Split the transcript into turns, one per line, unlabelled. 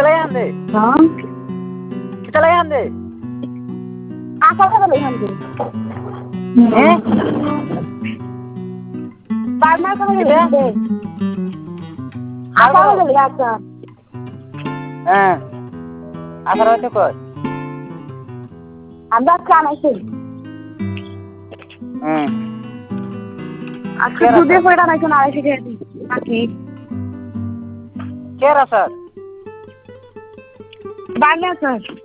Kitale ande.
Hả?
Kitale ande.
Sao cái bị hành gì?
Eh?
Ba má có cái gì
Kita?
đi? Sao cái bị asa?
Asar hoyto koi.
আমরা কাম আছি। আজকে দুধে কয়টা নাকি না আইছে নাকি?
Kera sir.
বাংলা স্যার।